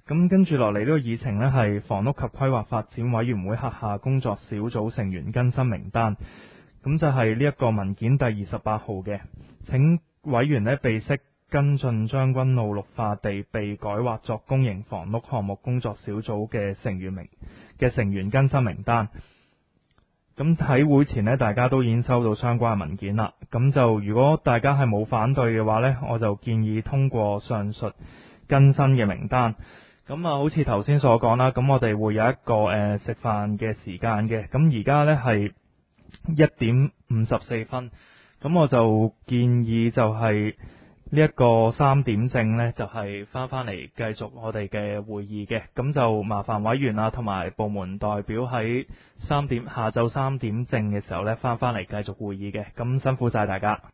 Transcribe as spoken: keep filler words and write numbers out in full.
咁跟住落嚟呢個議程呢，係房屋及規劃發展委員會轄下工作小組成員更新名單。咁就係呢一個文件第二十八號嘅，請委員呢備悉跟進將軍澳綠化地被改劃作公營房屋項目工作小組嘅成員名嘅成員更新名單。咁喺會前呢，大家都已經收到相關嘅文件啦。咁就如果大家係冇反對嘅話呢，我就建議通過上述更新嘅名單。咁啊，好似頭先所講啦，咁我哋會有一個誒食飯嘅時間嘅。咁而家呢係一點五十四分，咁我就建議就係呢一個三點正呢，就係翻返嚟繼續我哋嘅會議嘅。咁就麻煩委員啊同埋部門代表喺三點下晝三點正嘅時候呢，翻返嚟繼續會議嘅。咁辛苦晒大家。